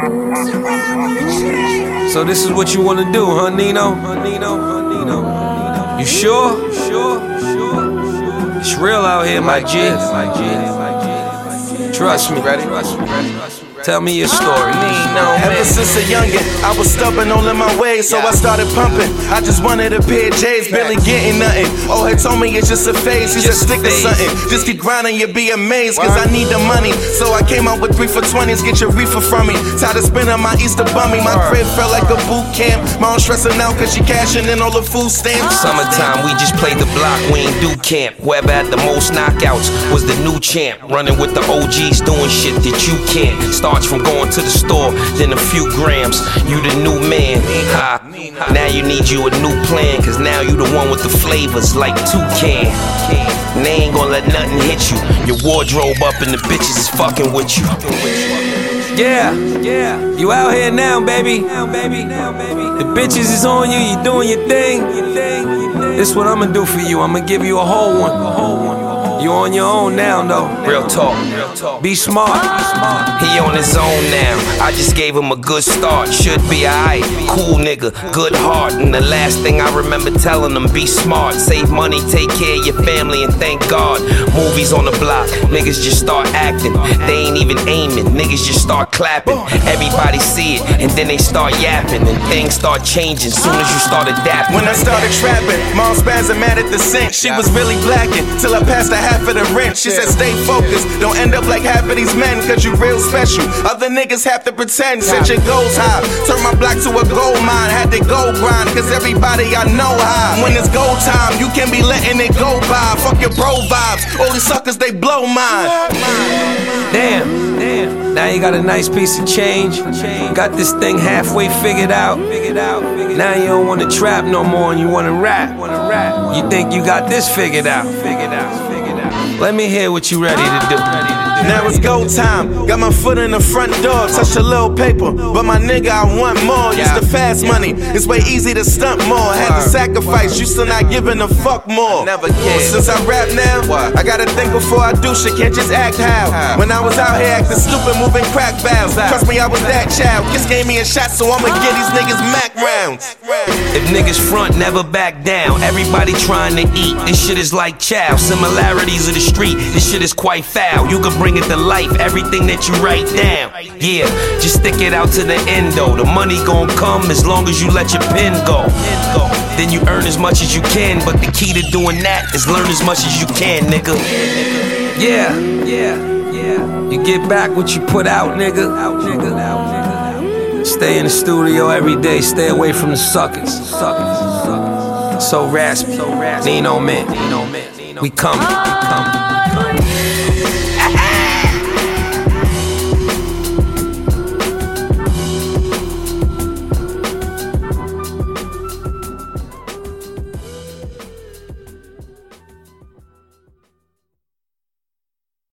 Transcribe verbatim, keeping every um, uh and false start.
So this is what you wanna do, huh, Nino? Huh, Nino? Huh, Nino? You sure? You sure? You sure? It's real out here, my G. My G. Trust me. Ready? Trust me. Ready? Tell me your story. Ever since a youngin', I was stubborn all in my ways, so I started pumping. I just wanted a pair of J's, barely getting nothing. Oh, he told me it's just a phase, he said stick to something. Just keep grinding, you'll be amazed, cause I need the money. So I came out with three for twenties, get your reefer from me. Tired of spending my Easter bummy, my crib felt like a boot camp. Mom stressing out cause she cashing in all the food stamps. Summertime, we just played the block, we ain't do camp. Whoever had the most knockouts was the new champ. Running with the O Gs, doing shit that you can't. Starts from going to the store, then a few grams. You the new man, ha. Now you need you a new plan, cause now you the one with the flavors like Toucan. And they ain't gonna let nothing hit you. Your wardrobe up and the bitches is fucking with you. Yeah, yeah. You out here now, baby. The bitches is on you, you doing your thing. This what I'ma do for you, I'ma give you a whole one. A whole one. You on your own now, though. Real talk, real talk. Be smart. He on his own now. I just gave him a good start. Should be alright. Cool nigga, good heart. And the last thing I remember telling him, be smart. Save money, take care of your family, and thank God. Movies on the block, niggas just start acting. They ain't even aiming, niggas just start clapping. Everybody see it, and then they start yapping. And things start changing soon as you start adapting. When I started trapping, mom spazzing mad at the sink. She was really blacking till I passed the half of the rent. She said stay focused, don't end up like half of these men, cause you real special. Other niggas have to pretend, set your goals high. Turn my block to a gold mine, had to go grind, cause everybody I know high. When it's gold time, you can be letting it go by. Fuck your bro vibes, all these suckers they blow mine. Damn, damn. Now you got a nice piece of change. Got this thing halfway figured out. Now you don't wanna trap no more and you wanna rap. You think you got this figured out. Let me hear what you ready to do. Now it's go time, got my foot in the front door, touch a little paper, but my nigga I want more. Used to fast money, it's way easy to stunt more. Had to sacrifice, you still not giving a fuck more. Never cared. Since I rap now, I gotta think before I do shit, can't just act how. When I was out here acting stupid, moving crack valves, trust me I was that child. Kiss gave me a shot, so I'ma get these niggas Mac rounds. If niggas front, never back down. Everybody trying to eat, this shit is like chow. Similarities of the street, this shit is quite foul. You can bring it to life, everything that you write down. Yeah, just stick it out to the end though. The money gon' come as long as you let your pen go. Then you earn as much as you can, but the key to doing that is learn as much as you can, nigga. Yeah, yeah, yeah. You get back what you put out, nigga. Out, nigga. Out, nigga. Stay in the studio every day, stay away from the suckers. Suckers, suckers. So raspy, so raspy. Nino man, Nino man. We coming, we coming.